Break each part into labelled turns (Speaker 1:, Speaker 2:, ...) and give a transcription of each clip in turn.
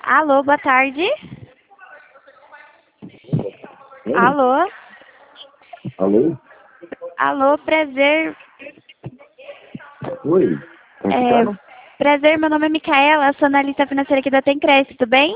Speaker 1: Alô, boa tarde. Alô?
Speaker 2: Alô?
Speaker 1: Alô, prazer.
Speaker 2: Oi? Como que tá?
Speaker 1: Prazer, meu nome é Micaela, sou analista financeira aqui da Tencrest, tudo bem?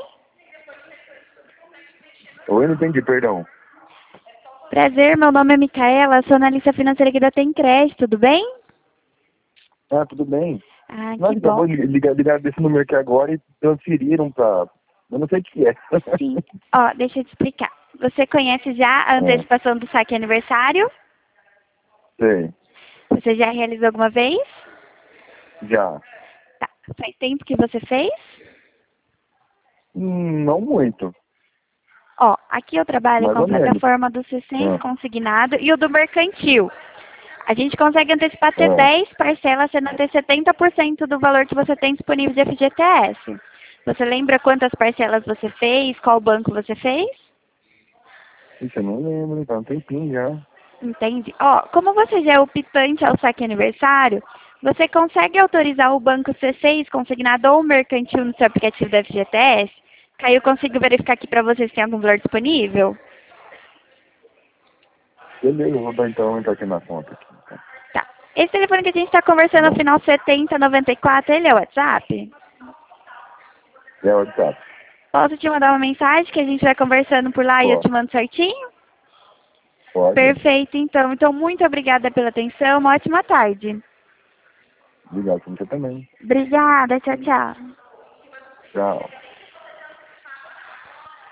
Speaker 2: Oi, não entendi, perdão.
Speaker 1: Prazer, meu nome é Micaela, sou analista financeira aqui da Tencrest, tudo bem?
Speaker 2: Ah, tudo bem.
Speaker 1: Ah,
Speaker 2: Nós
Speaker 1: que bom.
Speaker 2: acabou de ligar desse número aqui agora e transferiram pra... Eu não sei o que é.
Speaker 1: Sim. Ó, deixa eu te explicar. Você conhece já a antecipação do saque aniversário?
Speaker 2: Sei,
Speaker 1: Você já realizou alguma vez?
Speaker 2: já.
Speaker 1: Tá. Faz tempo que você fez?
Speaker 2: Não muito,
Speaker 1: Ó, aqui eu trabalho
Speaker 2: mais
Speaker 1: com a
Speaker 2: ou menos.
Speaker 1: plataforma do C6
Speaker 2: Ah,
Speaker 1: consignado e o do mercantil. A gente consegue antecipar até
Speaker 2: ah.
Speaker 1: 10 parcelas, sendo até 70% do valor que você tem disponível de FGTS. Você lembra quantas parcelas você fez? Qual banco você fez?
Speaker 2: Isso eu não lembro, tá um tempinho já.
Speaker 1: Entende? Ó, como você já é optante ao saque aniversário, você consegue autorizar o banco C6 consignado ou mercantil no seu aplicativo da FGTS? Que aí eu consigo verificar aqui para você se tem algum valor disponível.
Speaker 2: Beleza, eu vou dar então entrar aqui na conta. Aqui, então.
Speaker 1: Tá. Esse telefone que a gente está
Speaker 2: Tá
Speaker 1: conversando no
Speaker 2: bom?
Speaker 1: final 7094, ele é o WhatsApp?
Speaker 2: É o WhatsApp.
Speaker 1: Posso te mandar uma mensagem que a gente vai conversando por lá e eu te
Speaker 2: Pode.
Speaker 1: mando certinho?
Speaker 2: Pode.
Speaker 1: Perfeito, então. Então, muito obrigada pela atenção. Uma ótima tarde.
Speaker 2: Obrigado por você também.
Speaker 1: Obrigada. Tchau, tchau.
Speaker 2: Tchau.